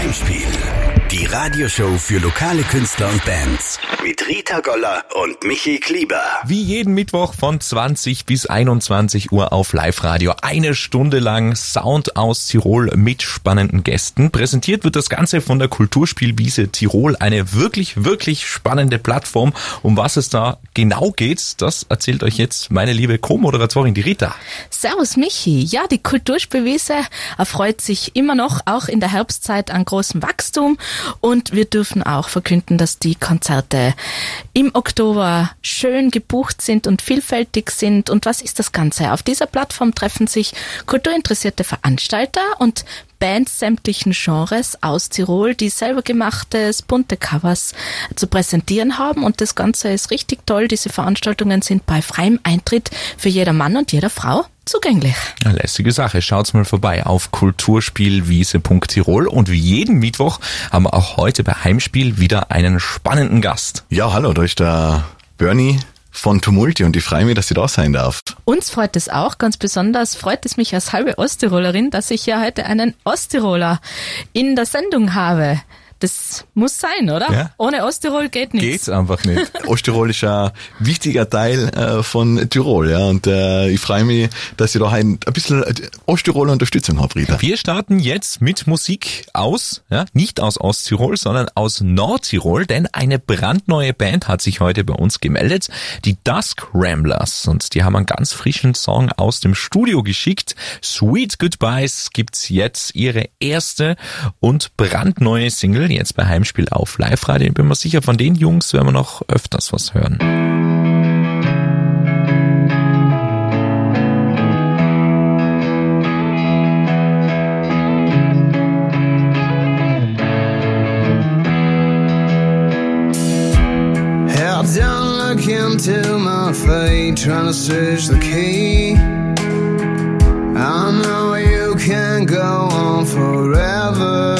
Heimspiel, die Radioshow für lokale Künstler und Bands mit Rita Goller und Michi Klieber. Wie jeden Mittwoch von 20 bis 21 Uhr auf Live-Radio. Eine Stunde lang Sound aus Tirol mit spannenden Gästen. Präsentiert wird das Ganze von der Kulturspielwiese Tirol. Eine wirklich, wirklich spannende Plattform. Um was es da genau geht, das erzählt euch jetzt meine liebe Co-Moderatorin, die Rita. Servus Michi. Ja, die Kulturspielwiese erfreut sich immer noch, auch in der Herbstzeit, an großem Wachstum. Und wir dürfen auch verkünden, dass die Konzerte im Oktober schön gebucht sind und vielfältig sind. Und was ist das Ganze? Auf dieser Plattform treffen sich kulturinteressierte Veranstalter und Bands sämtlichen Genres aus Tirol, die selber gemachtes, bunte Covers zu präsentieren haben. Und das Ganze ist richtig toll. Diese Veranstaltungen sind bei freiem Eintritt für jeder Mann und jeder Frau zugänglich. Eine lässige Sache. Schaut's mal vorbei auf kulturspielwiese.tirol. Und wie jeden Mittwoch haben wir auch heute bei Heimspiel wieder einen spannenden Gast. Ja, hallo, da ist der Bernie von Tumulti und ich freue mich, dass ich da sein darf. Uns freut es auch, ganz besonders freut es mich als halbe Osttirolerin, dass ich ja heute einen Osttiroler in der Sendung habe. Das muss sein, oder? Ja. Ohne Osttirol geht nichts. Geht's einfach nicht. Osttirol ist ein wichtiger Teil von Tirol, ja, und ich freue mich, dass ich da ein bisschen Osttiroler Unterstützung habe, Rita. Wir starten jetzt mit Musik nicht aus Osttirol, sondern aus Nordtirol, denn eine brandneue Band hat sich heute bei uns gemeldet, die Dusk Ramblers, und die haben einen ganz frischen Song aus dem Studio geschickt. Sweet Goodbyes gibt's jetzt, ihre erste und brandneue Single, jetzt bei Heimspiel auf Live-Radio. Ich bin mir sicher, von den Jungs werden wir noch öfters was hören. Held down, look into my fate, trying to search the key. I know you can't go on forever.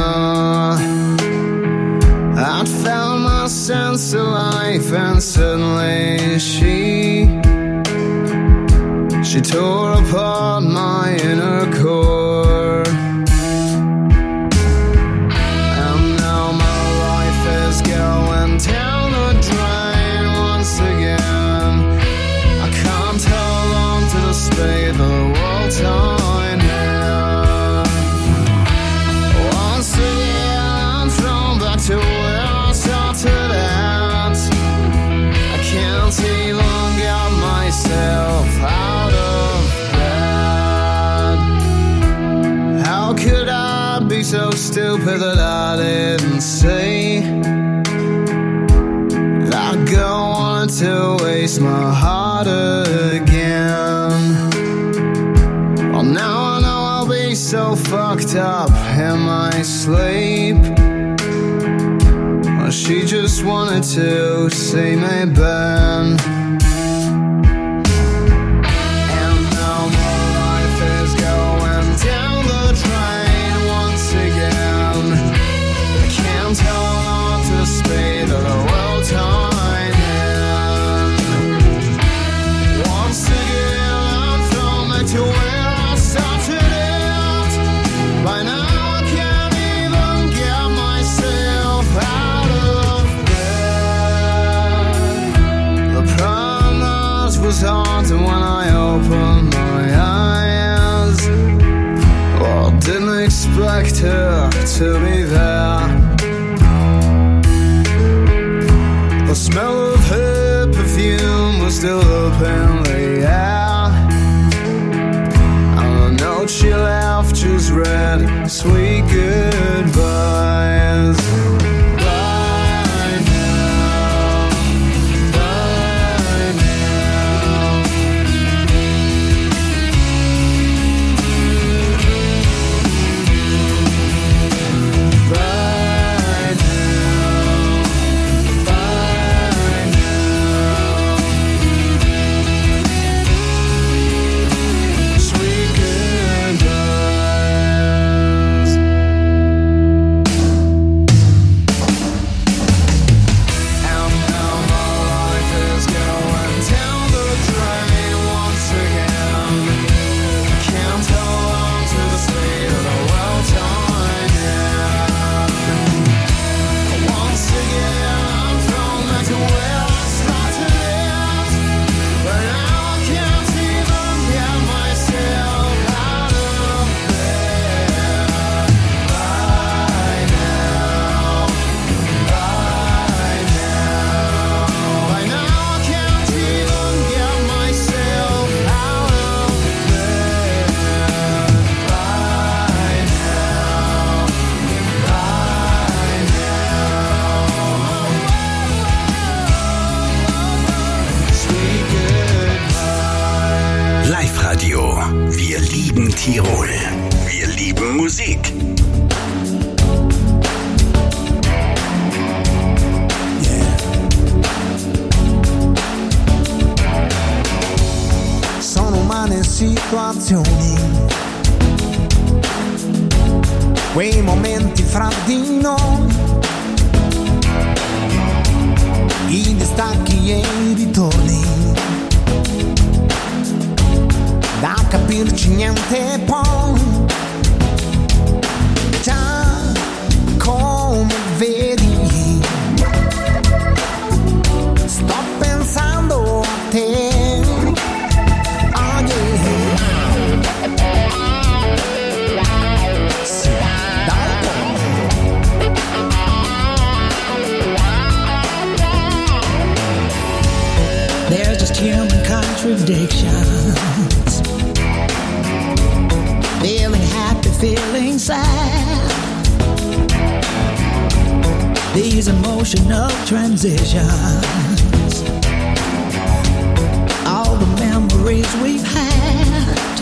I'd found my sense of life and suddenly she tore apart my inner core. And now my life is going down the drain once again. I can't hold on to the speed the world time now. Once again I'm thrown back to I can't even get myself out of bed. How could I be so stupid that I didn't see that I'd go on to waste my heart again? Well, now I know I'll be so fucked up in my sleep. She just wanted to see me burn. And now my life is going down the drain once again. I can't hold on to the speed of the world time in. Once again I'm thrown back to where I started out. By now I can't even get myself out. Was haunting when I opened my eyes. Well, didn't expect her to be there. The smell of her perfume was still up in the air. And the note she left just read, sweet goodbyes. Sweet goodbyes. Tirol. Wir lieben Musik. Sono umane situazioni, quei momenti fra di noi, i distacchi e i ritorni, da capirci niente poi, già come vedi, sto pensando a te. There's just human contradictions. Feeling happy, feeling sad. These emotional transitions. All the memories we've had.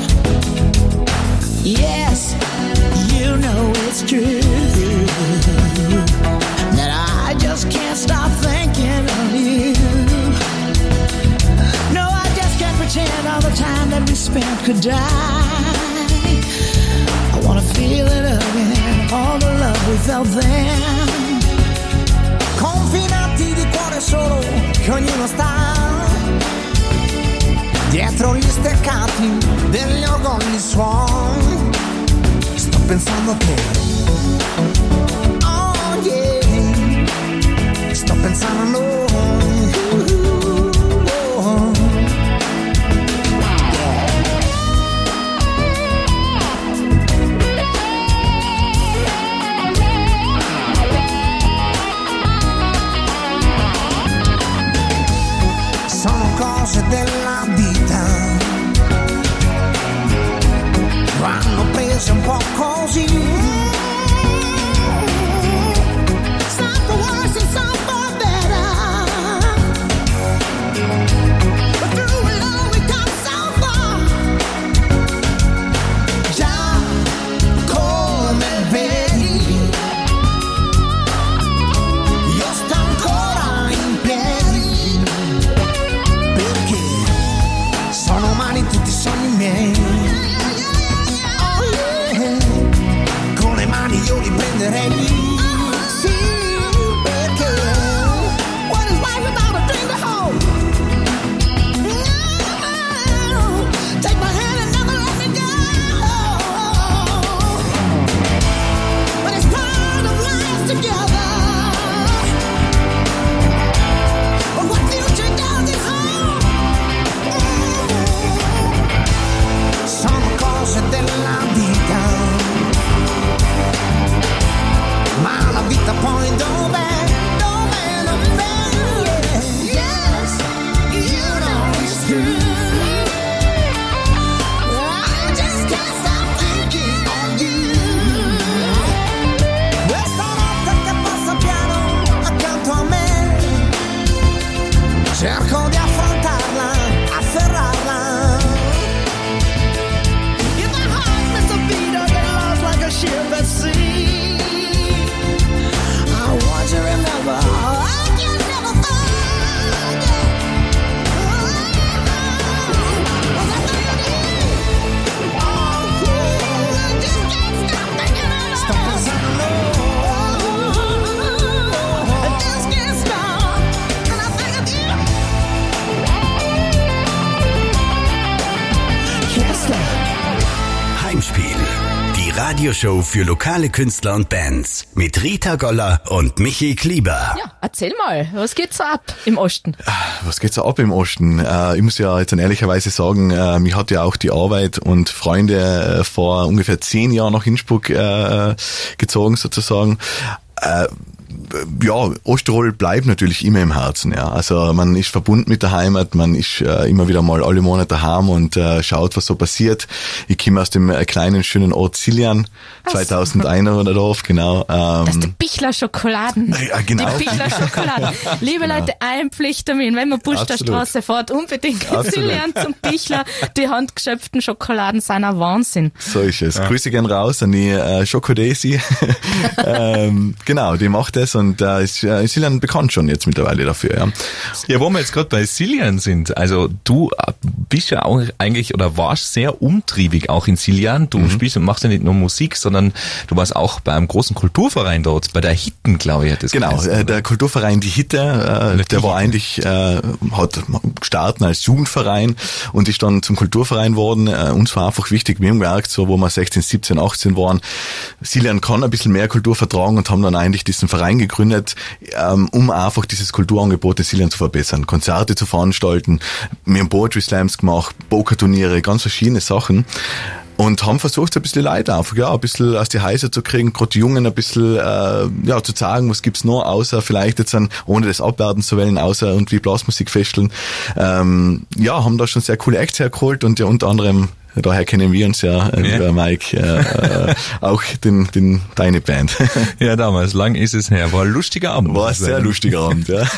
Yes, you know it's true. That I just can't stop thinking of you. Pretend all the time that we spent could die. I wanna feel it again, all the love we felt then. Confinati di cuore solo, che ognuno sta dietro gli steccati degli orgogli suoi. Sto pensando a te. Oh yeah, sto pensando a noi. Della vita vanno prese un po' così. Some for worse and some for better, but through it all we come so far. Già come vedi, io sto ancora in piedi. Sono umani tutti i sogni miei. Oh yeah. Con le mani io li prenderei. Sì, perché what is life without a dream to hold? No, take my hand and never let me go. But it's part of life together. But what future does it hold? Sono cose della vita, ma la vita poi dov'è? Dov'è? Dov'è? Yes, you know it's true. I just can't stop thinking of you. Questa notte che passa piano accanto a me, cerco di affrontarla, afferrarla. Ship at sea. I want you to remember, I can never forget. Was I thinking? Oh, yeah, I just can't stop thinking of it. Stop pensando. I just can't stop, and I think of you. Can't stop. Heimspiel. Die Radioshow für lokale Künstler und Bands mit Rita Goller und Michi Klieber. Ja, erzähl mal, was geht's so ab im Osten? Was geht so ab im Osten? Ich muss ja jetzt ehrlicherweise sagen, mich hat ja auch die Arbeit und Freunde vor ungefähr 10 Jahren nach Innsbruck gezogen sozusagen. ja, Osttirol bleibt natürlich immer im Herzen, ja. Also man ist verbunden mit der Heimat, man ist immer wieder mal alle Monate daheim und schaut, was so passiert. Ich komme aus dem kleinen, schönen Ort Siljan, 2000 Einwohner-Dorf, genau. Das ist die Bichler Schokoladen. Ja, genau. Die Bichler Schokoladen. Liebe Leute, ein Pflichttermin, wenn man Busterstraße fährt, unbedingt in Siljan zum Bichler. Die handgeschöpften Schokoladen sind ein Wahnsinn. So ist es. Ja. Grüße gern raus an die Schokodesi. Genau, die macht das und ist Siljan bekannt schon jetzt mittlerweile dafür. Ja, ja, wo wir jetzt gerade bei Siljan sind, also du bist ja auch eigentlich oder warst sehr umtriebig auch in Siljan. Du spielst und machst ja nicht nur Musik, sondern du warst auch bei einem großen Kulturverein dort, bei der Hitten, glaube ich, hat das Genau, geheißen, der Kulturverein Die Hitte, der war eigentlich, hat gestartet als Jugendverein und ist dann zum Kulturverein worden. Uns war einfach wichtig, wir haben gemerkt, so wo wir 16, 17, 18 waren, Siljan kann ein bisschen mehr Kultur vertragen und haben dann eigentlich diesen Verein gegründet, um einfach dieses Kulturangebot in Siljan zu verbessern, Konzerte zu veranstalten. Wir haben Poetry Slams gemacht, Pokerturniere, ganz verschiedene Sachen. Und haben versucht, ein bisschen Leute einfach, ja, ein bisschen aus die Häuser zu kriegen, gerade die Jungen ein bisschen, ja, zu sagen, was gibt's noch, außer vielleicht jetzt ohne das abwerten zu wollen, außer irgendwie Blasmusikfesteln. Ja, haben da schon sehr coole Acts hergeholt und ja, unter anderem, daher kennen wir uns ja, Mike, auch deine Band. Ja, damals, lang ist es her, war ein lustiger Abend. War ein sehr lustiger Abend, ja.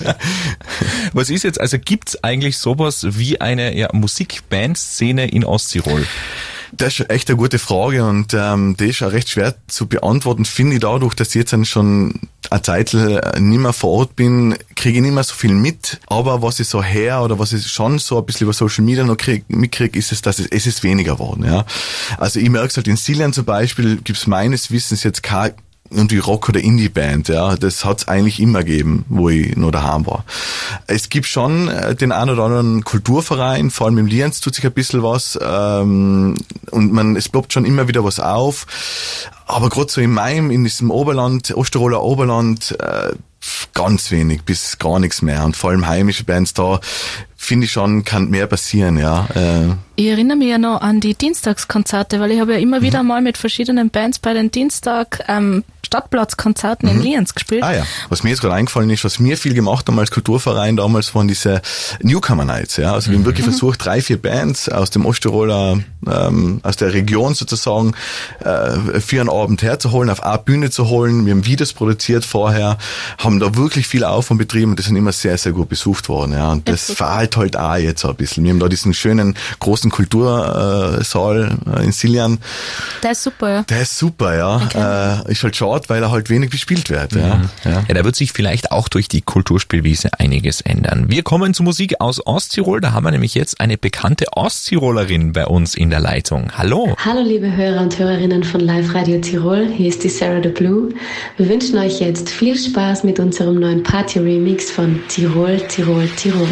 Was ist jetzt, also gibt's eigentlich sowas wie eine Musikband-Szene in Osttirol? Das ist echt eine gute Frage und die ist auch recht schwer zu beantworten, finde ich dadurch, dass ich jetzt dann schon eine Zeit nicht mehr vor Ort bin, kriege ich nicht mehr so viel mit, aber was ich so her oder was ich schon so ein bisschen über Social Media noch mitkriege, ist es, dass es ist weniger geworden, ja. Also ich merke es halt in Siljan zum Beispiel, gibt es meines Wissens jetzt keine irgendwie Rock- oder Indie-Band, ja, das hat's eigentlich immer gegeben, wo ich noch daheim war. Es gibt schon den einen oder anderen Kulturverein, vor allem im Lienz tut sich ein bisschen was, und es ploppt schon immer wieder was auf, aber gerade so in diesem Oberland, Osttiroler Oberland, ganz wenig bis gar nichts mehr und vor allem heimische Bands da, finde ich schon, kann mehr passieren, ja. Ich erinnere mich ja noch an die Dienstagskonzerte, weil ich habe ja immer wieder mal mit verschiedenen Bands bei den Dienstag Stadtplatzkonzerten in Lienz gespielt. Ah ja, was mir jetzt gerade eingefallen ist, was wir viel gemacht haben als Kulturverein damals, waren diese Newcomer Nights, ja. Also wir haben wirklich versucht, 3-4 Bands aus dem Osttiroler, aus der Region sozusagen, für einen Abend herzuholen, auf eine Bühne zu holen. Wir haben Videos produziert vorher, haben da wirklich viel Aufwand betrieben und das sind immer sehr, sehr gut besucht worden, ja. Und das verhallt halt auch jetzt ein bisschen. Wir haben da diesen schönen, großen Kultursaal in Siljan. Der ist super, ja. Der ist super, ja. Okay. Ist halt schade, weil er halt wenig bespielt wird. Ja, da wird sich vielleicht auch durch die Kulturspielwiese einiges ändern. Wir kommen zu Musik aus Osttirol. Da haben wir nämlich jetzt eine bekannte Osttirolerin bei uns in der Leitung. Hallo. Hallo liebe Hörer und Hörerinnen von Live Radio Tirol. Hier ist die Sarah the Blue. Wir wünschen euch jetzt viel Spaß mit unserem neuen Party-Remix von Tirol, Tirol, Tirol.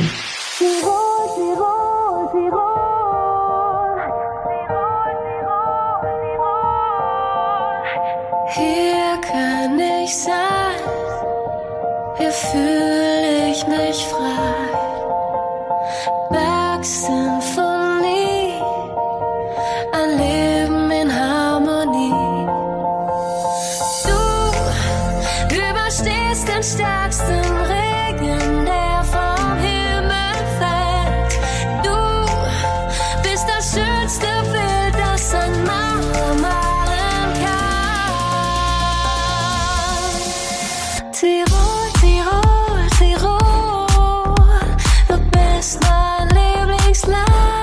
Hier kann ich sein, hier fühle ich mich frei. Bergsymphonie, ein Leben in Harmonie. Du überstehst den stärksten Regen, der vom Himmel fällt. Du bist das schönste Bild, das ein Maler malen kann. Tirol, Tirol, Tirol, du bist mein Lieblingsland.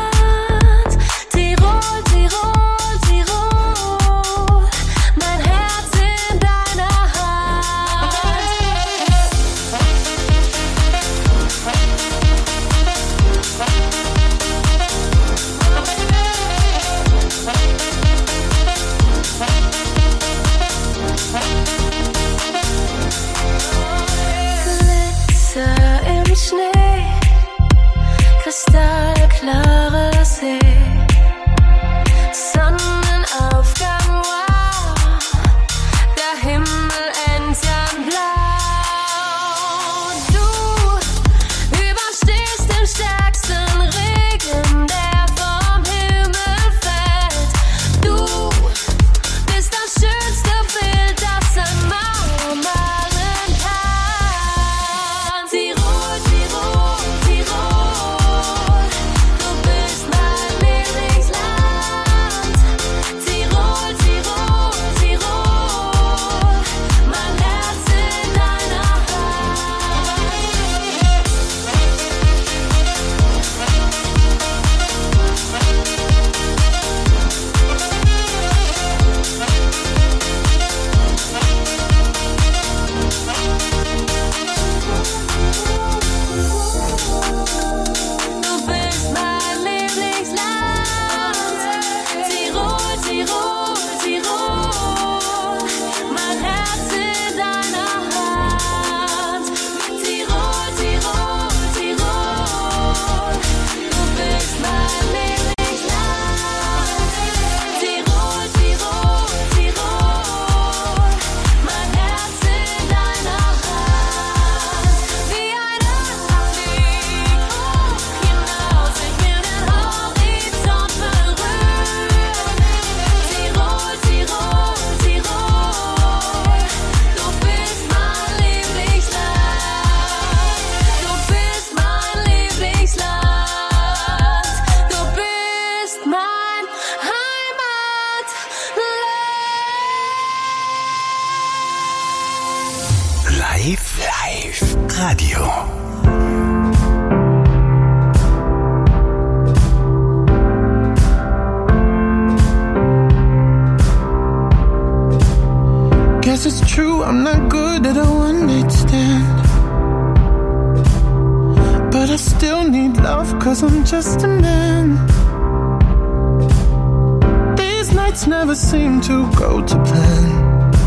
Tirol, Tirol, Tirol, mein Herz in deiner Hand. Live Radio. Guess it's true, I'm not good at a one-night stand. But I still need love, 'cause I'm just a man. These nights never seem to go to plan.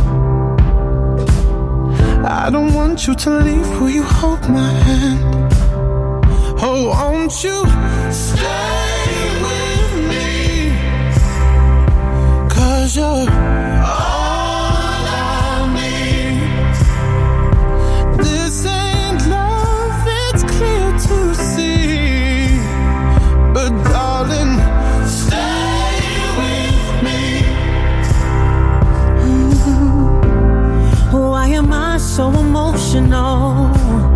I don't want you to leave, will you hold my hand? Oh, won't you stay with me? 'Cause you're all I need. This ain't love, it's clear to see. But darling, stay with me. Why am I so emotional?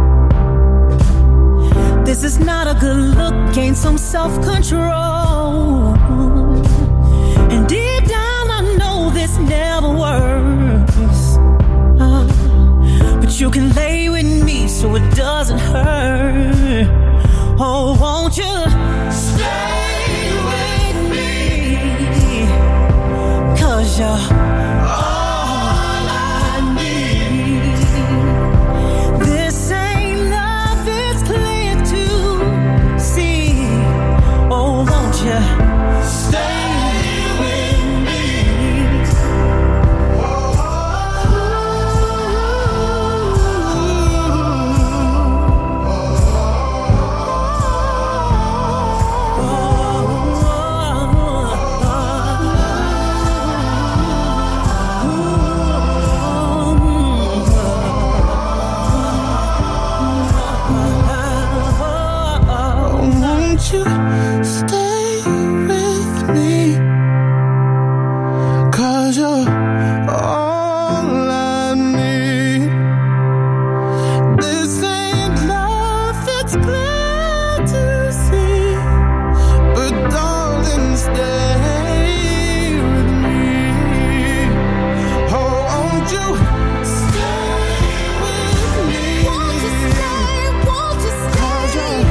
This is not a good look, gain some self-control. And deep down I know this never works. But you can lay with me so it doesn't hurt. Oh, won't you stay with me? 'Cause you're all I need. This ain't love, it's clear to see. Oh, won't you stay with me? Won't you stay with me? 'Cause you're all I need. This ain't love, it's clear to see. But darling, stay with me. Oh, won't you stay with me? Won't you stay? Won't you stay? 'Cause you're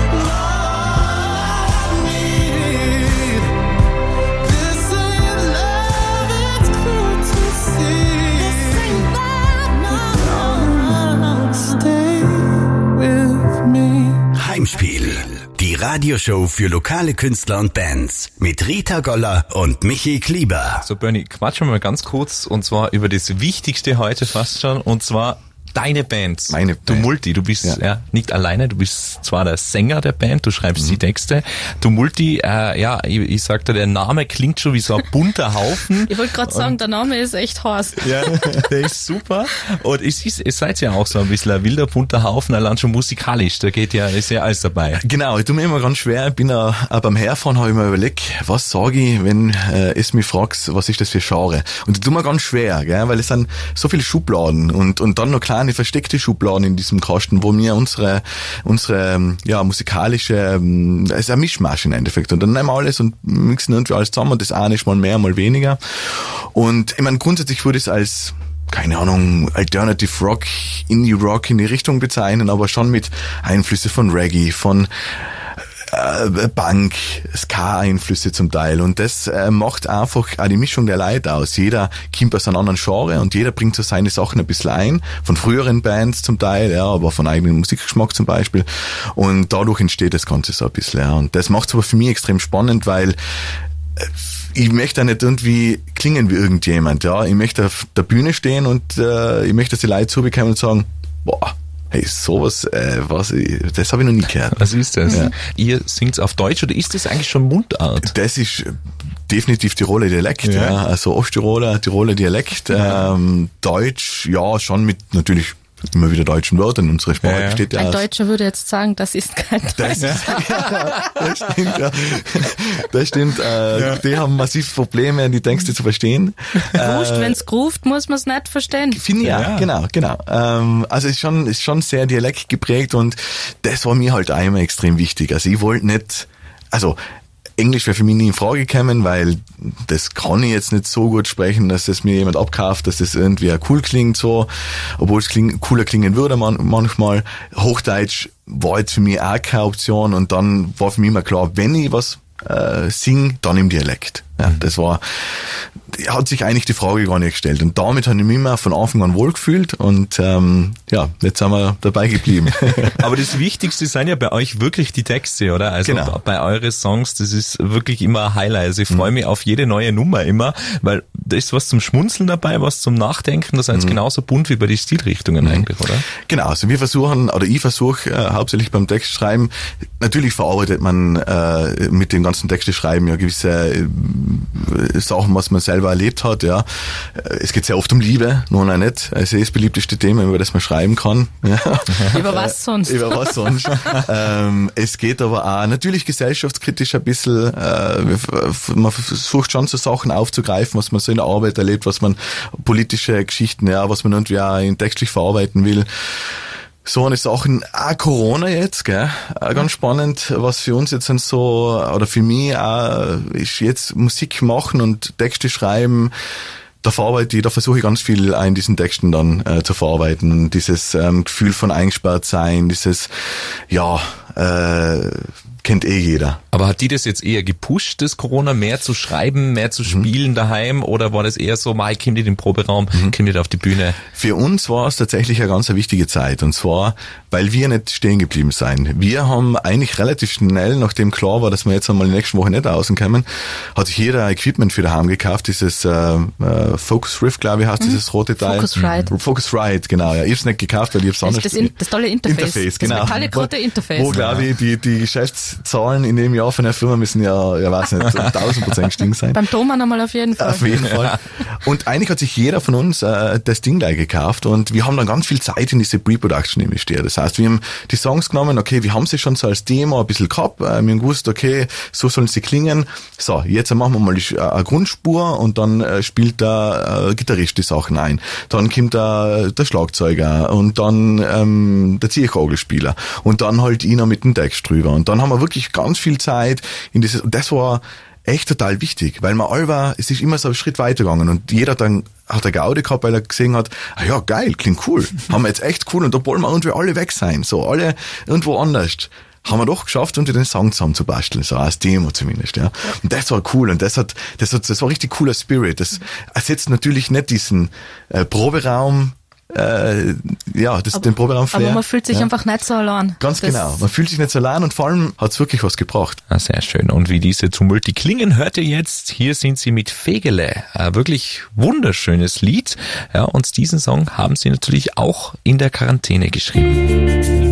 all I need. This ain't love, it's clear to see. This ain't love, no. Stay with me. Heimspiel. Die Radioshow für lokale Künstler und Bands mit Rita Goller und Michi Klieber. So, Bernie, quatschen wir mal ganz kurz und zwar über das Wichtigste heute fast schon und zwar deine Band. Meine Du Band. Multi, du bist Ja. nicht alleine, du bist zwar der Sänger der Band, du schreibst die Texte. Du Multi, ich sagte, der Name klingt schon wie so ein bunter Haufen. Ich wollte gerade sagen, der Name ist echt heiß. Ja, der ist super. Und ihr seid ja auch so ein bisschen ein wilder, bunter Haufen, allein schon musikalisch. Da ist ja alles dabei. Genau, ich tue mir immer ganz schwer. Ich bin auch beim Herfahren habe ich mir überlegt, was sage ich, wenn es mich fragst, was ist das für Genre? Und ich tue mir ganz schwer, gell, weil es sind so viele Schubladen und dann noch kleine versteckte Schubladen in diesem Kasten, wo mir unsere musikalische, es ist ein Mischmasch im Endeffekt. Und dann nehmen wir alles und mixen irgendwie alles zusammen und das eine ist mal mehr, mal weniger. Und ich meine, grundsätzlich würde ich es als, keine Ahnung, Alternative Rock, Indie Rock in die Richtung bezeichnen, aber schon mit Einflüsse von Reggae, von Punk, Ska-Einflüsse zum Teil. Und das macht einfach auch die Mischung der Leute aus. Jeder kommt aus einem anderen Genre und jeder bringt so seine Sachen ein bisschen ein. Von früheren Bands zum Teil, ja, aber von eigenem Musikgeschmack zum Beispiel. Und dadurch entsteht das Ganze so ein bisschen. Ja. Und das macht es aber für mich extrem spannend, weil ich möchte auch nicht irgendwie klingen wie irgendjemand. Ja. Ich möchte auf der Bühne stehen und ich möchte, dass die Leute zubekommen und sagen, boah, hey, sowas, das habe ich noch nie gehört. Was ist das? Ja. Ihr singt's auf Deutsch oder ist das eigentlich schon Mundart? Das ist definitiv Tiroler Dialekt, ja. Also Osttiroler, Tiroler Dialekt, Deutsch, ja, schon mit natürlich immer wieder deutschen Wörtern. Unsere Sprache Ja. besteht ja Ein aus. Deutscher würde jetzt sagen, das ist kein Das, das stimmt, ja. Das stimmt. Die haben massiv Probleme, die Texte zu verstehen. Wurscht, wenn's groovt, muss man's nicht verstehen. Finde ich ja, genau. Also ist schon sehr dialektgeprägt und das war mir halt auch immer extrem wichtig. Also ich wollte nicht, also Englisch wäre für mich nie in Frage gekommen, weil das kann ich jetzt nicht so gut sprechen, dass das mir jemand abkauft, dass das irgendwie cool klingt so, obwohl es cooler klingen würde manchmal. Hochdeutsch war jetzt für mich auch keine Option und dann war für mich immer klar, wenn ich was sing, dann im Dialekt. Ja, das hat sich eigentlich die Frage gar nicht gestellt. Und damit habe ich mich immer von Anfang an wohlgefühlt und jetzt sind wir dabei geblieben. Aber das Wichtigste sind ja bei euch wirklich die Texte, oder? Also genau. Bei euren Songs, das ist wirklich immer ein Highlight. Also ich freue mich auf jede neue Nummer immer, weil da ist was zum Schmunzeln dabei, was zum Nachdenken. Das ist genauso bunt wie bei den Stilrichtungen eigentlich, oder? Genau, also ich versuche hauptsächlich beim Textschreiben, natürlich verarbeitet man mit dem ganzen Texteschreiben ja gewisse Sachen, was man selber erlebt hat, ja. Es geht sehr oft um Liebe, nur noch nicht. Also das beliebteste Thema, über das man schreiben kann. Ja. Über was sonst? Über was sonst. Es geht aber auch natürlich gesellschaftskritisch ein bisschen, man versucht schon so Sachen aufzugreifen, was man so in der Arbeit erlebt, was man politische Geschichten, ja, was man irgendwie auch textlich verarbeiten will. So eine Sachen, auch Corona jetzt, gell, auch ganz spannend, was für uns jetzt so, oder für mich auch, ist jetzt Musik machen und Texte schreiben, da versuche ich ganz viel in diesen Texten dann zu verarbeiten, dieses Gefühl von eingesperrt sein, dieses, kennt jeder. Aber hat die das jetzt eher gepusht, das Corona, mehr zu schreiben, mehr zu spielen daheim, oder war das eher so, ich komm nicht in den Proberaum, komm nicht auf die Bühne? Für uns war es tatsächlich eine ganz wichtige Zeit, und zwar, weil wir nicht stehen geblieben sind. Wir haben eigentlich relativ schnell, nachdem klar war, dass wir jetzt einmal die nächsten Woche nicht rauskommen, hat sich jeder Equipment für daheim gekauft, dieses Focus Rift, glaube ich, heißt dieses rote Teil. Focus Rite, genau. Ja. Ich habe es nicht gekauft, weil ich habe es anders... Das tolle Interface, genau. Das metallic rote Interface. Wo, glaube ich, die Geschäftszahlen in dem Jahr von der Firma müssen weiß nicht, 1000% gestiegen sein. Beim Thomann einmal auf jeden Fall. Auf jeden Fall. Und eigentlich hat sich jeder von uns das Ding gleich gekauft, und wir haben dann ganz viel Zeit in diese Pre-Production investiert. Das heißt, wir haben die Songs genommen, okay, wir haben sie schon so als Demo ein bisschen gehabt, wir haben gewusst, okay, so sollen sie klingen. So, jetzt machen wir mal eine Grundspur, und dann spielt der Gitarrist die Sachen ein. Dann kommt der Schlagzeuger und dann der Zierorgelspieler und dann halt einer mit dem Text drüber. Und dann haben wir wirklich ganz viel Zeit in dieses, und das war echt total wichtig, weil es ist immer so einen Schritt weitergegangen, und jeder dann hat eine Gaudi gehabt, weil er gesehen hat, ja geil, klingt cool, haben wir jetzt echt cool, und da wollen wir irgendwie alle weg sein, so alle irgendwo anders. Haben wir doch geschafft, irgendwie den Song zusammen zu basteln, so als Demo zumindest, ja. Und das war cool, und das war richtig cooler Spirit. Das ersetzt natürlich nicht diesen Proberaum, den Proberaum-Flair. Aber man fühlt sich einfach nicht so allein. Ganz genau. Man fühlt sich nicht so allein, und vor allem hat's wirklich was gebracht. Ah, sehr schön. Und wie diese Tumult, die klingen, hört ihr jetzt. Hier sind sie mit Fegele. Ein wirklich wunderschönes Lied. Ja, und diesen Song haben sie natürlich auch in der Quarantäne geschrieben.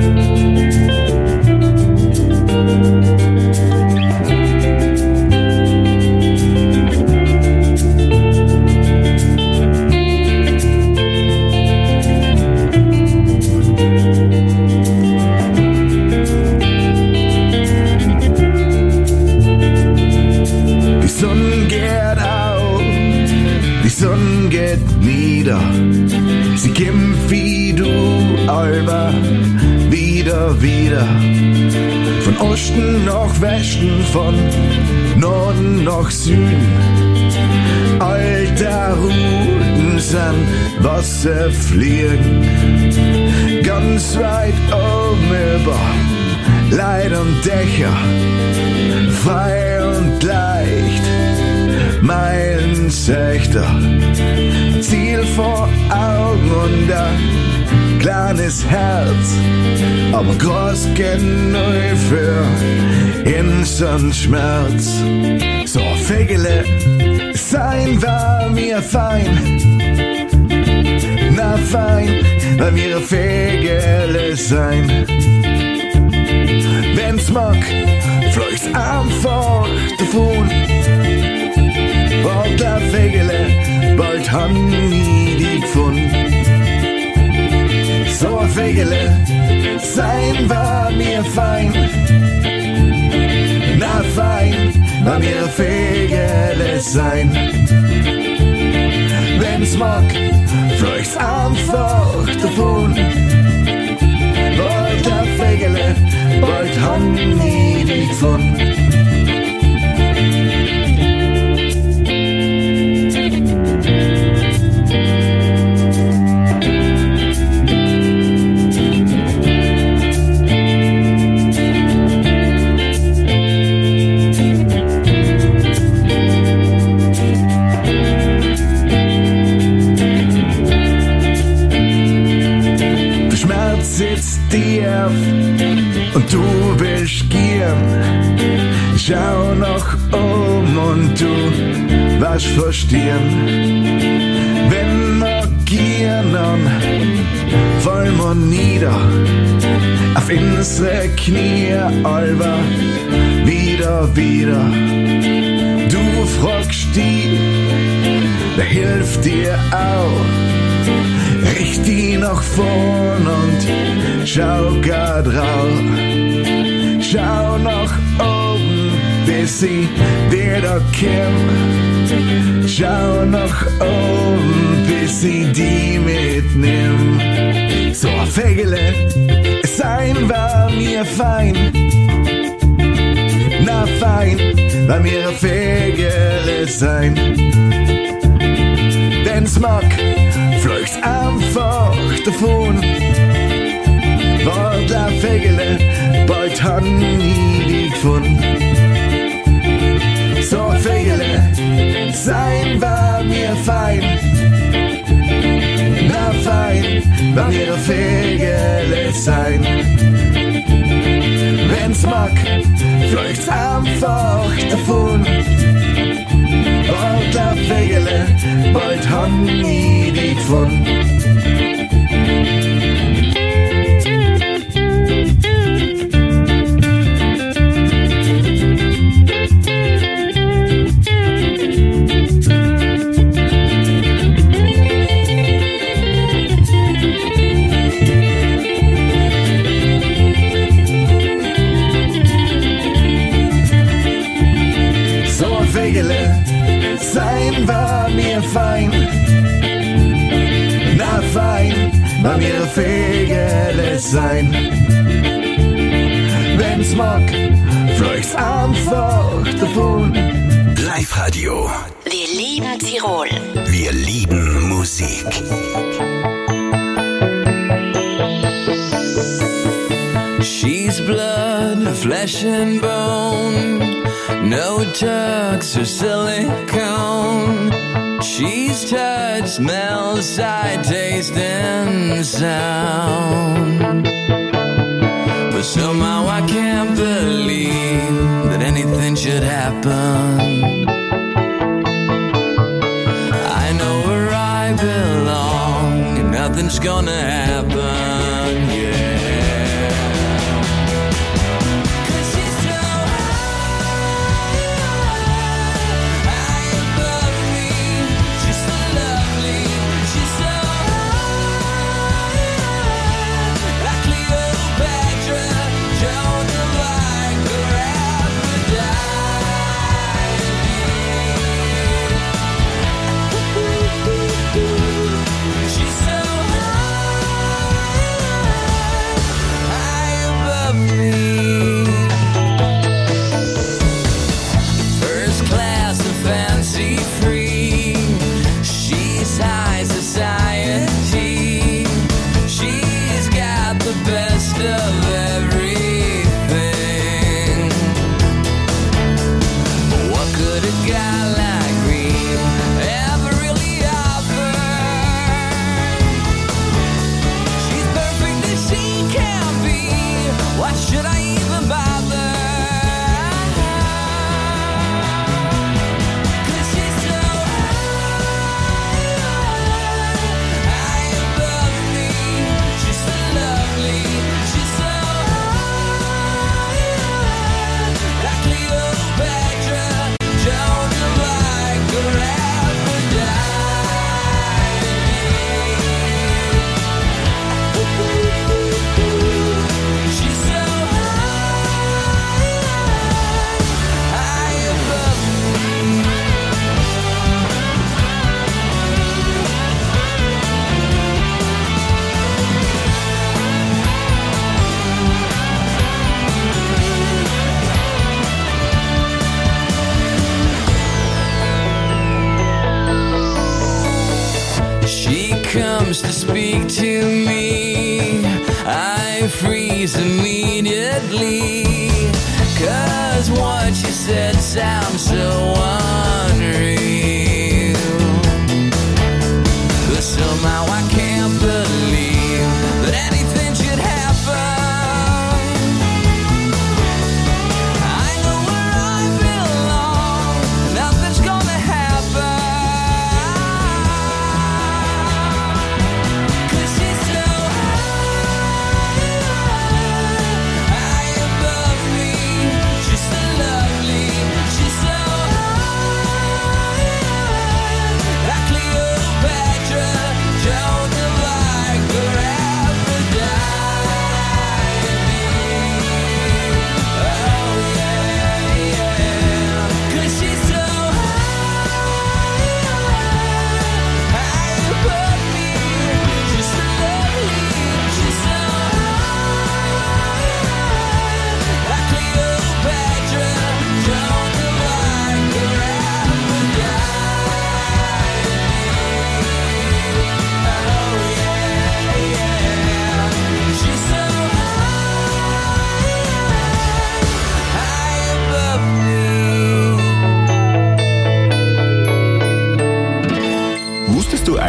Sie kämpft wie du, Alba, wieder. Von Osten nach Westen, von Norden nach Süden. Alter Routen sind Wasserfliegen. Ganz weit oben über Leid und Dächer. Frei und leicht, Meilensechter. Ziel vor Augen und ein kleines Herz, aber groß genug für unseren Schmerz. So, Fegele, sein war mir fein. Na fein, weil wir Fegele sein. Wenn's mag, fliegt's einfach davon. Und der Fegele, bald haben die gefunden. So ein Fegele, sein war mir fein. Na fein, war mir Fegele sein. Wenn's mag, fliegt's einfach davon. Bald der Fegele, bald haben die gefunden. tief und du bist gern. Schau nach oben und du wirst verstehen. Wenn wir gehen, dann fallen wir nieder auf unsere Knie, aber wieder. Du fragst die, wer hilft dir auch? Richt die nach vorn und schau grad raus. Schau nach oben, bis ich wieder komm. Schau nach oben, bis ich die mitnehm. So ein Fegele, sein war mir fein. Na fein, war mir ein Fegele sein. Wenn's mag, fleucht's einfach davon. War der Fegele, bald han ich die gefunden. So ein Fegele, sein war mir fein. Na fein, war mir ein Fegele sein. Wenn's mag, fleucht's einfach davon. Bald der Fegele, bald han ich die gefunden. Sein war mir fein, na fein, war mir ein Fegele sein. Wenn's mag, fleucht's einfach davon. Live-Radio. Wir lieben Tirol. Wir lieben Musik. She's blood, flesh and bone. No tucks or silicone. She's touch, smell, sight, taste, and sound. But somehow I can't believe that anything should happen. I know where I belong, and nothing's gonna happen, yeah. Comes to speak to me, I freeze immediately, 'cause what you said sounds so unreal. But somehow I can't believe that anything should happen.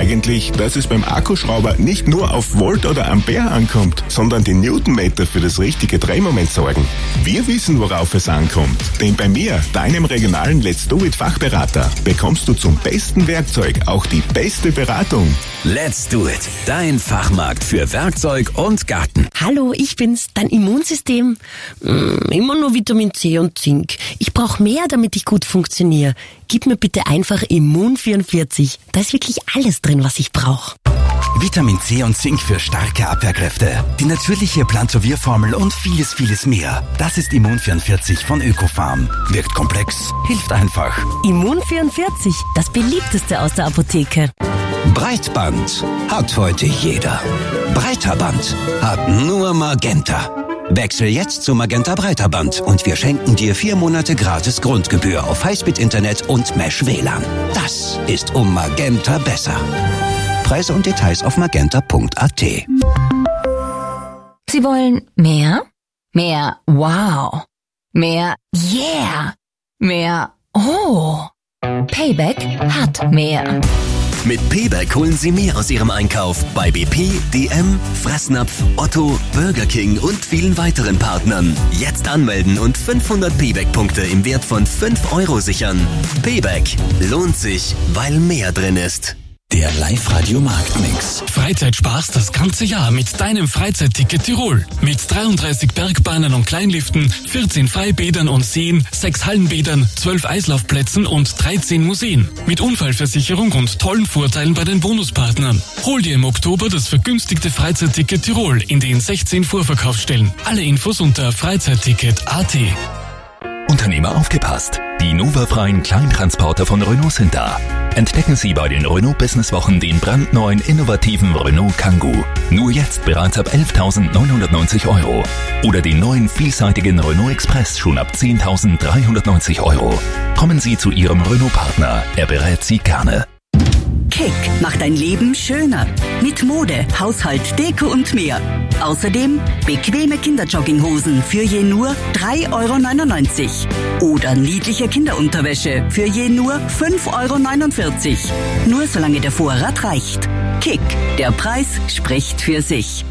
eigentlich, dass es beim Akkuschrauber nicht nur auf Volt oder Ampere ankommt, sondern die Newtonmeter für das richtige Drehmoment sorgen. Wir wissen, worauf es ankommt. Denn bei mir, deinem regionalen Let's Do It Fachberater, bekommst du zum besten Werkzeug auch die beste Beratung. Let's Do It, dein Fachmarkt für Werkzeug und Garten. Hallo, ich bin's, dein Immunsystem. Immer nur Vitamin C und Zink. Ich brauche mehr, damit ich gut funktioniere. Gib mir bitte einfach Immun 44. Da ist wirklich alles drin, was ich brauche. Vitamin C und Zink für starke Abwehrkräfte, die natürliche Plantovir-Formel und vieles, vieles mehr. Das ist Immun 44 von Ökofarm. Wirkt komplex, hilft einfach. Immun 44, das beliebteste aus der Apotheke. Breitband hat heute jeder. Breiterband hat nur Magenta. Wechsel jetzt zu Magenta Breiterband und wir schenken dir 4 Monate gratis Grundgebühr auf Highspeed-Internet und Mesh WLAN. Das ist um Magenta besser. Preise und Details auf magenta.at. Sie wollen mehr? Mehr wow. Mehr yeah. Mehr oh. Payback hat mehr. Mit Payback holen Sie mehr aus Ihrem Einkauf bei BP, DM, Fressnapf, Otto, Burger King und vielen weiteren Partnern. Jetzt anmelden und 500 Payback-Punkte im Wert von 5 Euro sichern. Payback lohnt sich, weil mehr drin ist. Der Live-Radio-Marktmix. Freizeitspaß das ganze Jahr mit deinem Freizeitticket Tirol. Mit 33 Bergbahnen und Kleinliften, 14 Freibädern und Seen, 6 Hallenbädern, 12 Eislaufplätzen und 13 Museen. Mit Unfallversicherung und tollen Vorteilen bei den Bonuspartnern. Hol dir im Oktober das vergünstigte Freizeitticket Tirol in den 16 Vorverkaufsstellen. Alle Infos unter Freizeitticket.at. Unternehmer aufgepasst! Die Nova-freien Kleintransporter von Renault sind da. Entdecken Sie bei den Renault Business Wochen den brandneuen, innovativen Renault Kangoo. Nur jetzt bereits ab 11.990 Euro. Oder den neuen, vielseitigen Renault Express schon ab 10.390 Euro. Kommen Sie zu Ihrem Renault-Partner. Er berät Sie gerne. Kick macht dein Leben schöner. Mit Mode, Haushalt, Deko und mehr. Außerdem bequeme Kinderjogginghosen für je nur 3,99 Euro. Oder niedliche Kinderunterwäsche für je nur 5,49 Euro. Nur solange der Vorrat reicht. Kick, der Preis spricht für sich.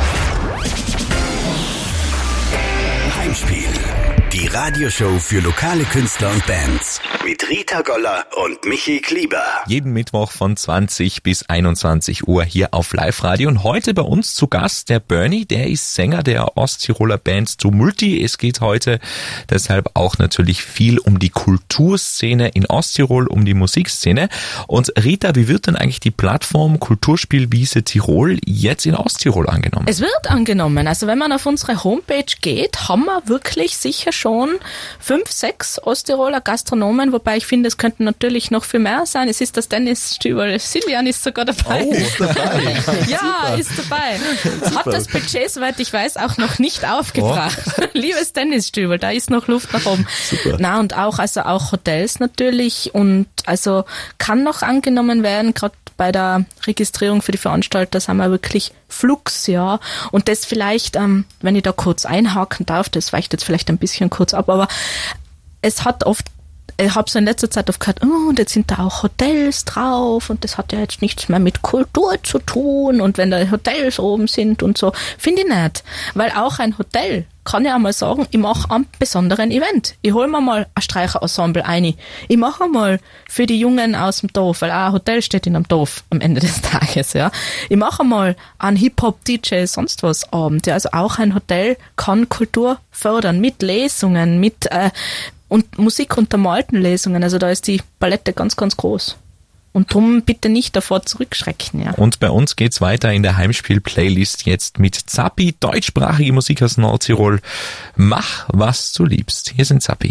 Heimspiel. Die Radioshow für lokale Künstler und Bands. Mit Rita Goller und Michi Klieber. Jeden Mittwoch von 20 bis 21 Uhr hier auf Live-Radio. Und heute bei uns zu Gast der Bernie, der ist Sänger der Osttiroler Band Tumulti. Es geht heute deshalb auch natürlich viel um die Kulturszene in Osttirol, um die Musikszene. Und Rita, wie wird denn eigentlich die Plattform Kulturspielwiese Tirol jetzt in Osttirol angenommen? Es wird angenommen. Also wenn man auf unsere Homepage geht, haben wir wirklich sicher schon 5, 6 Osttiroler Gastronomen, wobei ich finde, es könnten natürlich noch viel mehr sein. Es ist das Dennis Stübel. Silvian ist sogar dabei. Oh, ist dabei. Ja, ist dabei. Hat das Budget, soweit ich weiß, auch noch nicht aufgebracht. Oh. Liebes Dennis Stübel, da ist noch Luft nach oben. Super. Na, und auch Hotels natürlich, und also kann noch angenommen werden, gerade bei der Registrierung für die Veranstalter sind wir wirklich flux, ja. Und das vielleicht, wenn ich da kurz einhaken darf, das weicht jetzt vielleicht ein bisschen kurz ab, aber es hat oft, ich habe so in letzter Zeit oft gehört, und jetzt sind da auch Hotels drauf und das hat ja jetzt nichts mehr mit Kultur zu tun, und wenn da Hotels oben sind und so, finde ich nicht. Weil auch ein Hotel kann ja einmal sagen, ich mache einen besonderen Event. Ich hole mir mal ein Streicherensemble ein. Ich mache einmal für die Jungen aus dem Dorf, weil auch ein Hotel steht in einem Dorf am Ende des Tages, ja. Ich mache mal einen Hip-Hop-DJ, sonst was Abend. Ja, also auch ein Hotel kann Kultur fördern, mit Lesungen, mit und Musik untermalten Lesungen. Also da ist die Palette ganz, ganz groß. Und drum bitte nicht davor zurückschrecken, ja. Und bei uns geht's weiter in der Heimspiel-Playlist jetzt mit Zappi, deutschsprachige Musik aus Nordtirol. Mach, was du liebst. Hier sind Zappi.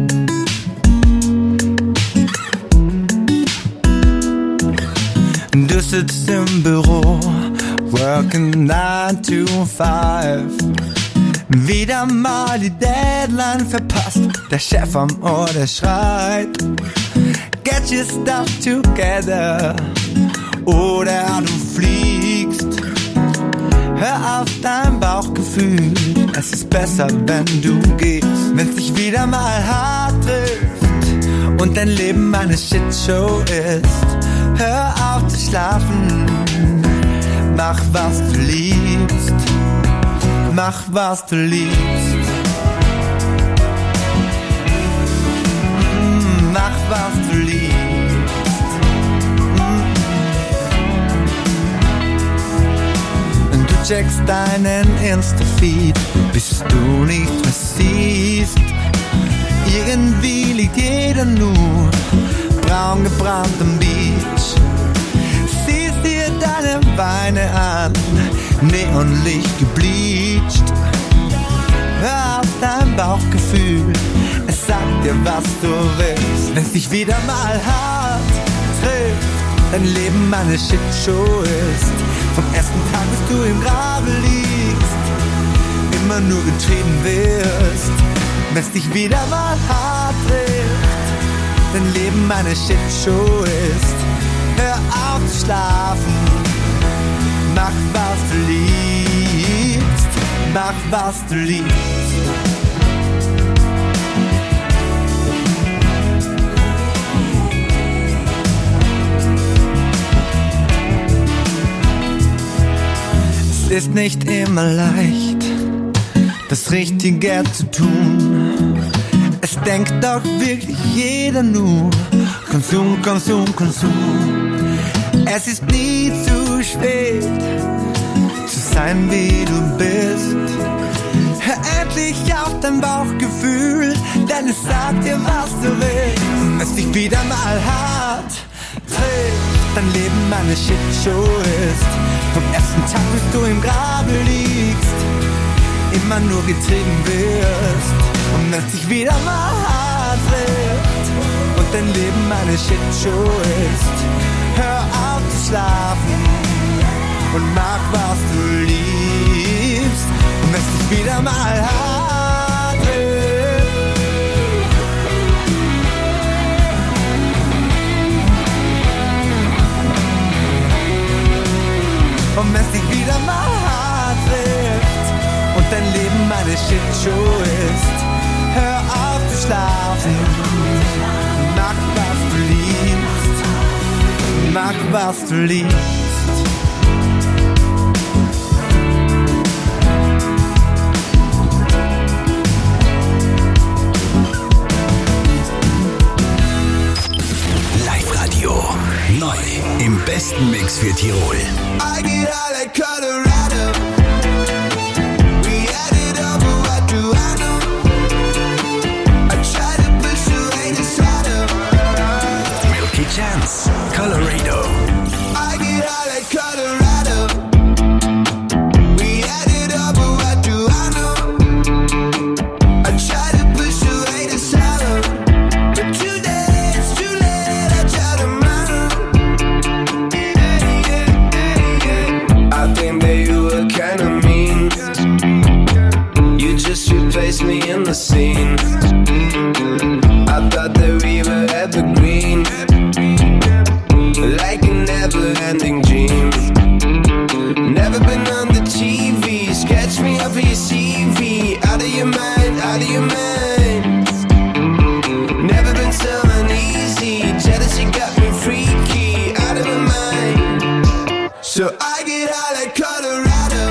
Du sitzt im Büro, working 9 to 5. Wieder mal die Deadline verpasst, der Chef am Ohr, der schreit: Get your stuff together, oder du fliegst. Hör auf dein Bauchgefühl, es ist besser, wenn du gehst. Wenn's dich wieder mal hart trifft und dein Leben eine Shitshow ist, hör auf zu schlafen, Mach was du liebst, mach was du liebst. Mach was du liebst. Und du checkst deinen Insta-Feed, bis du nicht mehr siehst. Irgendwie liegt jeder nur braun gebrannt am Beach. Siehst dir deine Beine an, Neonlicht gebleicht. Hör auf dein Bauchgefühl, es sagt dir, was du willst. Wenn's dich wieder mal hart trifft, dein Leben eine Shitshow ist. Vom ersten Tag, bis du im Grabe liegst, immer nur getrieben wirst. Wenn's dich wieder mal hart trifft, dein Leben eine Shitshow ist. Hör auf zu schlafen, mach was du liebst, mach was du liebst. Es ist nicht immer leicht, das Richtige zu tun. Es denkt doch wirklich jeder nur Konsum, Konsum, Konsum. Es ist nie zu spät, zu sein wie du bist. Hör endlich auf dein Bauchgefühl, denn es sagt dir, was du willst. Und wenn es dich wieder mal hart trifft, dein Leben eine Shitshow ist. Vom ersten Tag, bis du im Grabe liegst, immer nur getrieben wirst. Und wenn es dich wieder mal hart trifft und dein Leben eine Shitshow ist, hör auf zu schlafen und mach was du liebst. Und wenn es dich wieder mal hart trifft, und wenn es dich wieder mal hart trifft und dein Leben eine Shitshow ist, hör auf zu schlafen, mach was du liebst, mach was du liebst. Live-Radio. Neu. Im besten Mix für Tirol. I get high like Colorado. We added up, but what do I know? I try to push away the shadow. Milky Chance. Colorado. I get high like Colorado. We added up, but what do I know? I try to push away the shadow, but today it's too late. I try to I think that you were kinda mean. You just replaced me in the scene. I thought that we were evergreen, like a never-ending dream. Never been on the TV, sketch me up for your CV. Out of your mind, out of your mind. Never been so uneasy, jealousy got me freaky. Out of my mind, so I get high like Colorado.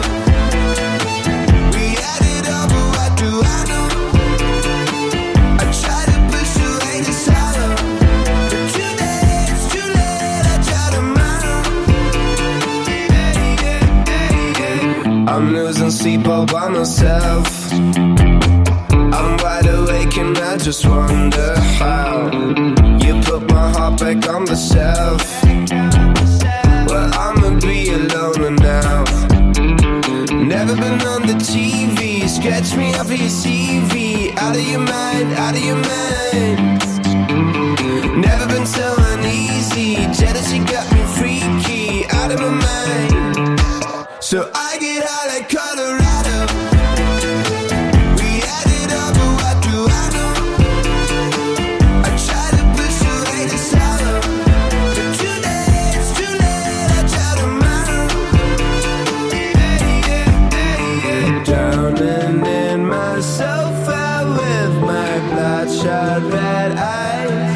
We added up, but what do I know? I try to push away the sorrow, but today it's too late. I try to I'm losing sleep all by myself. I'm wide awake and I just wonder how you put my heart back on the shelf. Well, I'ma be alone now. Never been on the TV, sketch me up for your CV. Out of your mind, out of your mind. Never been so uneasy, jealousy got me freaky. Out of my mind, so I get high like Colorado. We added up, but what do I know? I try to push away the sorrow, but today it's too late. I try to drowning in my sofa with my bloodshot red eyes,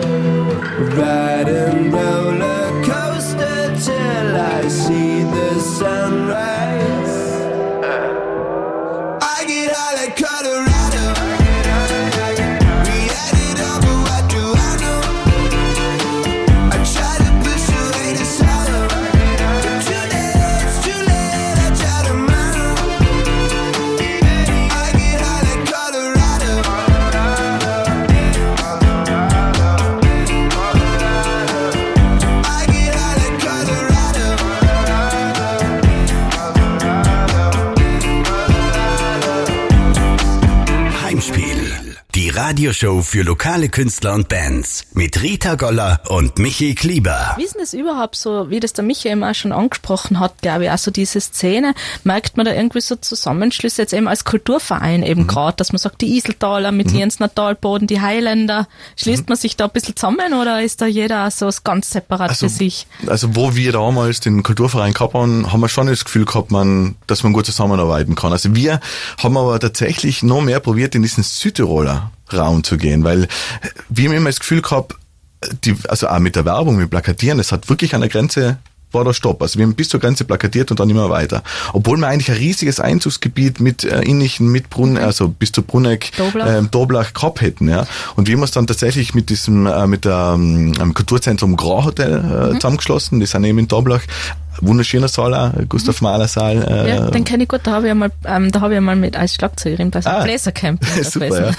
riding roller coaster till I see the Radioshow für lokale Künstler und Bands mit Rita Goller und Michi Klieber. Wie ist denn das überhaupt so, wie das der Michi eben auch schon angesprochen hat, glaube ich, auch so diese Szene, merkt man da irgendwie so Zusammenschlüsse jetzt eben als Kulturverein eben gerade, dass man sagt, die Iseltaler mit Lienzner Talboden, die Highländer, schließt man sich da ein bisschen zusammen oder ist da jeder so ganz separat für sich? Also wo wir damals den Kulturverein gehabt haben wir schon das Gefühl gehabt, dass man gut zusammenarbeiten kann. Also wir haben aber tatsächlich noch mehr probiert, in diesen Südtiroler Raum zu gehen, weil wir haben immer das Gefühl gehabt, also auch mit der Werbung, mit Plakatieren, das hat wirklich an der Grenze war der Stopp. Also wir haben bis zur Grenze plakatiert und dann immer weiter. Obwohl wir eigentlich ein riesiges Einzugsgebiet mit Innichen, mit Brunn, also bis zu Brunneck, Doblach gehabt hätten, ja. Und wir haben uns dann tatsächlich mit diesem, mit dem Kulturzentrum Grand Hotel zusammengeschlossen. Die sind eben in Doblach. Wunderschöner Saal auch, Gustav Mahler Saal. Ja, den kenne ich gut, da habe ich mal mit als Schlagzeugerin bei so einem Bläsercamp super,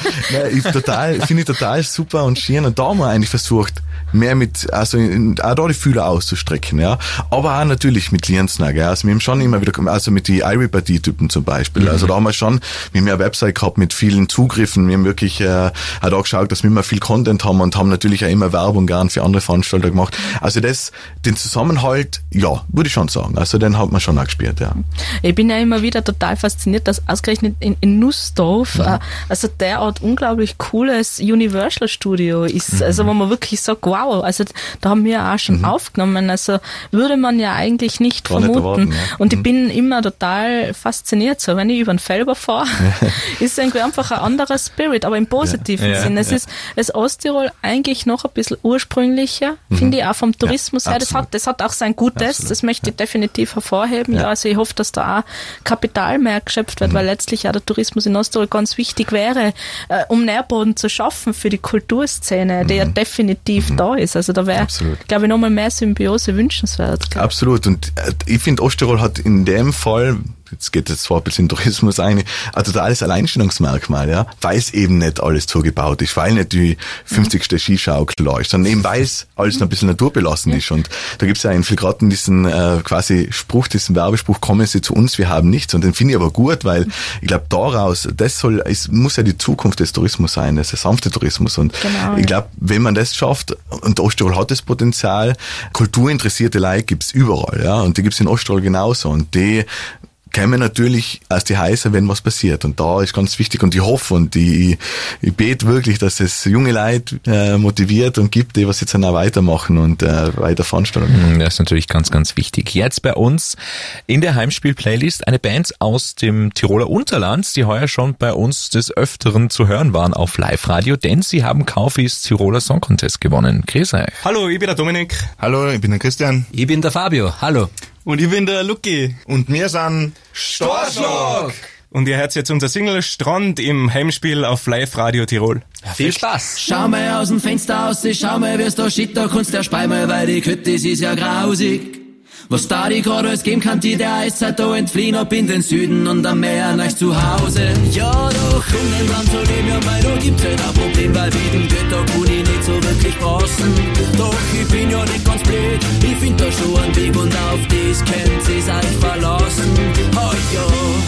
ja. Finde ich total super und schön. Und da haben wir eigentlich versucht, mehr mit, also auch da die Fühler auszustrecken, ja. Aber auch natürlich mit Lienzner, gell. Also wir haben schon immer wieder, also mit die iReparty-Typen zum Beispiel. Also da haben wir schon, wir haben ja eine Website gehabt mit vielen Zugriffen. Wir haben wirklich auch da geschaut, dass wir immer viel Content haben und haben natürlich auch immer Werbung gern für andere Veranstalter gemacht. Also den Zusammenhalt, ja, würde ich schon sagen. Also den hat man schon auch gespürt, ja. Ich bin ja immer wieder total fasziniert, dass ausgerechnet in Nussdorf also derart unglaublich cooles Universal Studio ist. Also wo man wirklich sagt, wow, also da haben wir auch schon aufgenommen. Also würde man ja eigentlich nicht vermuten. Erwarten, ja. Und ich bin immer total fasziniert. So, wenn ich über den Felber fahre, ist irgendwie einfach ein anderer Spirit, aber im positiven Sinn. Es ist das Osttirol eigentlich noch ein bisschen ursprünglicher, finde ich, auch vom Tourismus her. Das hat auch sein Gutes. Das möchte ich definitiv hervorheben. Ja, also ich hoffe, dass da auch Kapital mehr geschöpft wird, weil letztlich ja der Tourismus in Osttirol ganz wichtig wäre, um Nährboden zu schaffen für die Kulturszene, die ja definitiv da ist. Also da wäre, glaube ich, nochmal mehr Symbiose wünschenswert. Absolut. Und ich finde, Osttirol hat in dem Fall, jetzt geht es zwar ein bisschen in Tourismus ein totales Alleinstellungsmerkmal, ja, weil es eben nicht alles zugebaut ist, weil nicht die 50. Skischaukel da ist, sondern eben weil es alles noch ein bisschen naturbelassen ist. Und da gibt es ja in Vilgraten diesen quasi Spruch, diesen Werbespruch, kommen Sie zu uns, wir haben nichts. Und den finde ich aber gut, weil ich glaube, daraus, muss ja die Zukunft des Tourismus sein, das ist der sanfte Tourismus. Und ich glaube, wenn man das schafft, und Osttirol hat das Potenzial, kulturinteressierte Leute gibt's überall, ja, und die gibt's in Osttirol genauso. Und die kämen natürlich als die heißer, wenn was passiert. Und da ist ganz wichtig, und ich hoffe und ich bete wirklich, dass es junge Leute motiviert und gibt, die was jetzt dann auch weitermachen und weiter Veranstaltungen. Das ist natürlich ganz, ganz wichtig. Jetzt bei uns in der Heimspiel-Playlist eine Band aus dem Tiroler Unterland, die heuer schon bei uns des Öfteren zu hören waren auf Live-Radio, denn sie haben Kaufis Tiroler Song Contest gewonnen. Grüß euch. Hallo, ich bin der Dominik. Hallo, ich bin der Christian. Ich bin der Fabio. Hallo. Und ich bin der Lucky. Und wir sind Storschlag. Und ihr hört jetzt unser Single Strand im Heimspiel auf Live Radio Tirol. Ja, viel Spaß. Schau mal aus dem Fenster aus, schau mal, wie's da shit, da kannst der Spei mal, weil die Kütte ist ja grausig. Was da die gerade alles geben kann, die der Eiszeit da entfliehen, ab in den Süden und am Meer nach zu Hause. Ja, doch, um den Land zu leben, ja, weil da gibt's halt ein Problem, weil wegen Geld, da kann ich nicht so wirklich passen. Doch ich bin ja nicht ganz blöd, ich find da schon einen Weg und auf das könnt ihr's euch verlassen. Oh ja,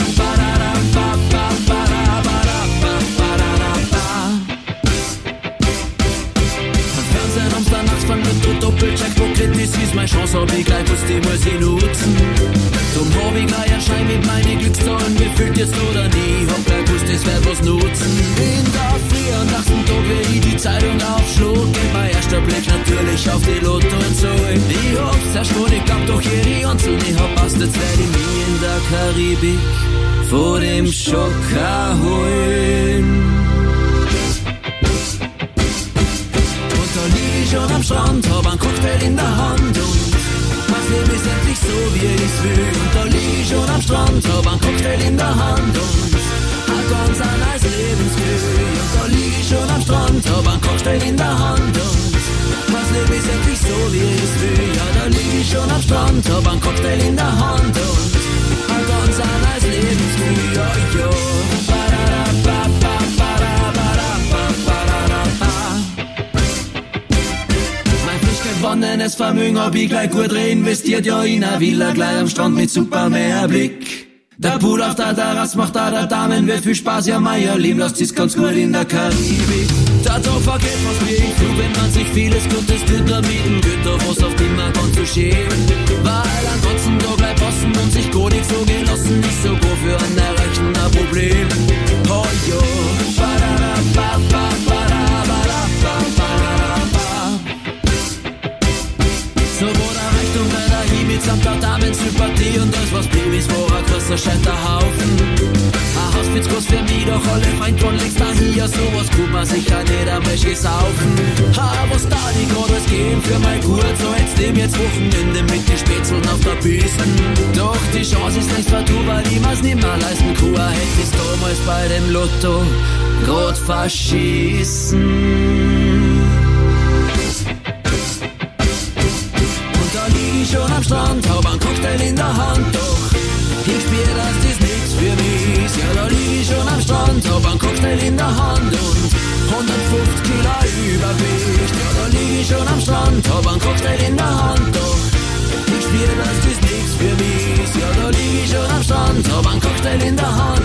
Doppelcheck, Pocket, das ist meine Chance, hab ich gleich gewusst, die muss ich nutzen. Zum hab ich gleich einen Schein mit meinen Glückszahlen gefüllt, jetzt oder nie, hab gleich gewusst, das wird was nutzen. In der Früh und nach dem Tag, wenn ich die Zeitung aufschlug, geht mein erster Blick natürlich auf die Lotto und so. Ich hab's erst schon, ich glaub doch jede Einzelne, ich hab aus, jetzt werd ich nie in der Karibik vor dem Schocker holen. Schon am Strand, hab ein Cocktail in der Hand und mein Leben ist endlich so, wie ich's will. Und da lieg ich schon am Strand, hab ein Cocktail in der Hand und ein ganz anderes Lebensgefühl. Und da lieg ich schon am Strand, hab ein Cocktail in der Hand und mein Leben ist endlich so, wie ich's will. Ja, da lieg ich schon am Strand, hab ein Cocktail in der Hand und ein ganz anderes Lebensgefühl. Ja, ja. Gewonnenes Vermögen hab ich gleich gut reinvestiert, ja, in a Villa gleich am Strand mit super Meerblick. Der Pool auf der Terrasse macht da der Damen wird viel Spaß, ja mein Leben lasst sich's ganz gut in der Karibik. Der Tag vergeht fast wie im Flug, wenn man sich vieles Gutes tut, damit ein Güter was auf immer ganz so schön. Weil ansonsten da gleich passen und sich gar nicht so gelassen, ist sogar für einen Erreichen ein Problem. Oh jo, so war der Reichtum bei der Hieb samt der Damen-Sympathie und alles was blieb ist vor ein großer Scheiterhaufen. Ein Haus wird's groß für mich, doch alle Freund von links da hier, sowas kann man sicher nicht einmal schön saufen. Was da die grad alles geben für mein Gut, so jetzt nehm jetzt Wochenende mit den Spätzeln auf der Piste. Doch die Chance ist längst vertu, weil ich mir's nimmer leisten kann, hätte ich's damals bei dem Lotto grad verschießen. Schon am Strand, hab einen Cocktail in der Hand, doch ich spür, dass das nichts für mich ist. Ja, da lieg ich schon am Strand, hab einen Cocktail in der Hand und 150 Kilo Übergewicht. Ja, da lieg ich schon am Strand, hab einen Cocktail in der Hand, doch ich spür, dass das nichts für mich ist. Ja, da lieg ich schon am Strand, hab einen Cocktail in der Hand